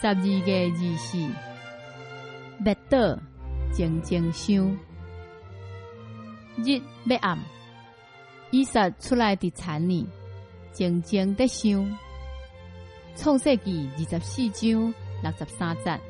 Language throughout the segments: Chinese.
12月24，密岛静静想，日要暗，以撒出来伫田里，静静地想。创世纪24章63节。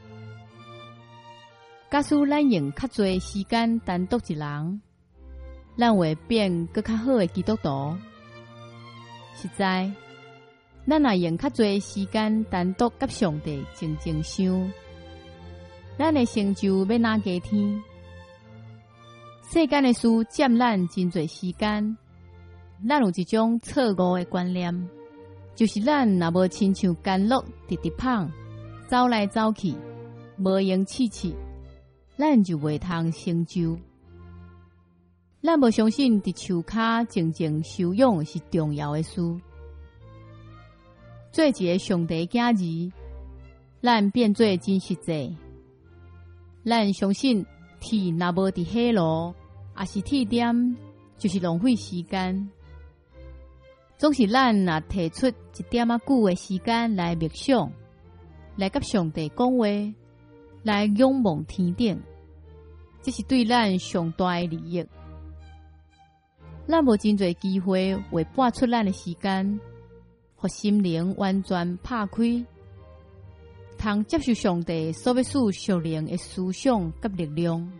假使咱用较侪时间单独一人，咱会变更较好的基督徒。实在，咱若用较侪时间单独甲上帝静静想，咱的成就要哪加天？世间的事占咱真侪时间，咱有一种错误的观念，就是咱若无亲像甘露直直捧，走来走去，无用试试，咱就袂通成就。咱无相信伫树骹静静修养是重要的事。做一个上帝囝儿，咱变做真实际。咱相信铁若无伫火炉，也是铁点，就是浪费时间。总是咱若提出一点仔久的时间来默想，来甲上帝讲话，来仰望天顶，这是对咱上大的利益。咱无真侪机会为拨出咱的时间，互心灵完全拍开，通接受上帝所要赐属灵的思想甲力量。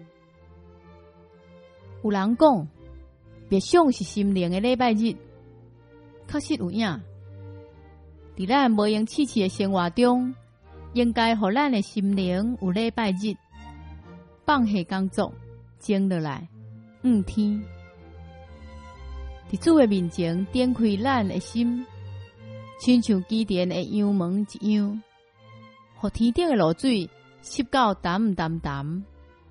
有人讲，默想是心灵的礼拜日，确实有影。伫咱无用试试的生活中，应该互咱的心灵有礼拜日，放下工作，静落来，天。伫主的面前点开咱的心，亲像基甸的羊门一样，互天顶的露水吸到淡淡淡。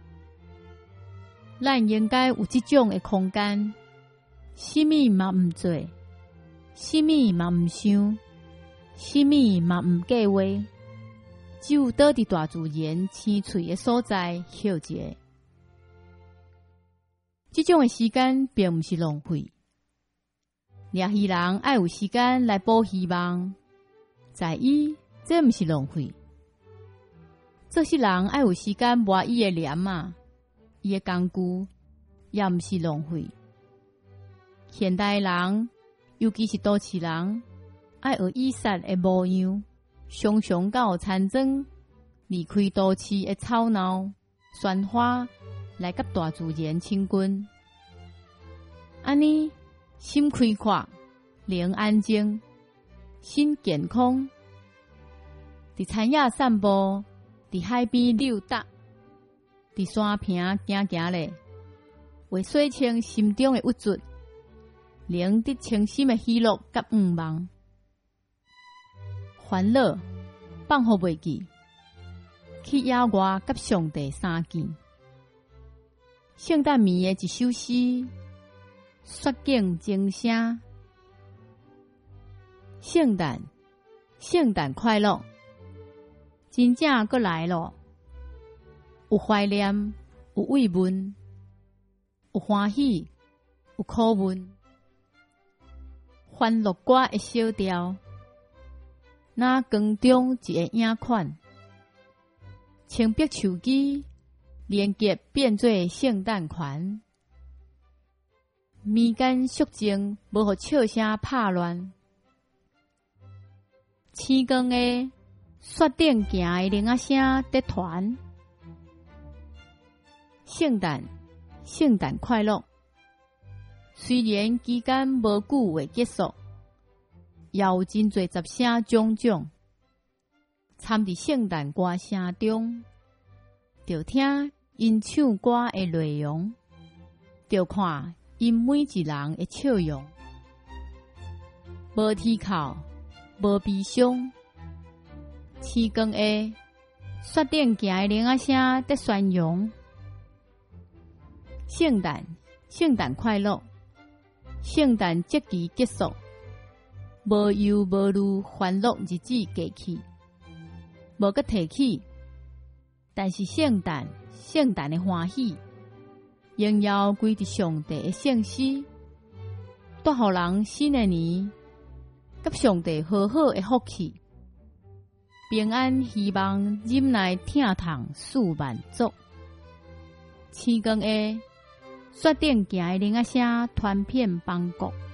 咱应该有这种的空间，什么嘛毋做，什么嘛毋想，什么嘛毋计划，只有倒伫大自然青翠的所在休一下。这种的时间并毋是浪费。掠鱼人爱有时间来捕希望，在伊这毋是浪费。做事人爱有时间磨伊的镰啊，伊的工具也毋是浪费。现代人，尤其是都市人，爱学以撒的模样，常常到田庄，离开都市的吵闹、喧哗，来甲大自然亲近。安尼。心开阔，灵安静，心健康。伫田野散步，伫海边溜达，伫山坪行行咧，为洗清心中的郁卒，灵得清心的喜乐甲愿望。烦恼放互袂记，去野外甲上帝相见。圣诞暝的一首诗。雪景钟声，圣诞快乐！真正搁来咯，有怀念，有慰问，有欢喜，有苦闷，欢乐歌的小调，那光中一个影款，青碧手机连结变做圣诞款。民间肃静，无互笑声拍乱。青光的雪顶行的铃仔声在传。圣诞快乐！虽然期间无久会结束，也有真侪杂声种种，掺伫圣诞歌声中，就听因唱歌的内容，就看。因每一人的笑容，无啼哭，无悲伤。青光的雪顶行的铃仔声在宣扬。圣诞快乐！圣诞节期结束，无忧无虑，欢乐日子过去，无搁提起。但是圣诞的欢喜。荣耀归伫上帝的圣诗，带互人新的年，甲上帝好好的福气。 平安希望忍耐疼痛4万足。青光的雪顶行的铃仔声传遍邦国。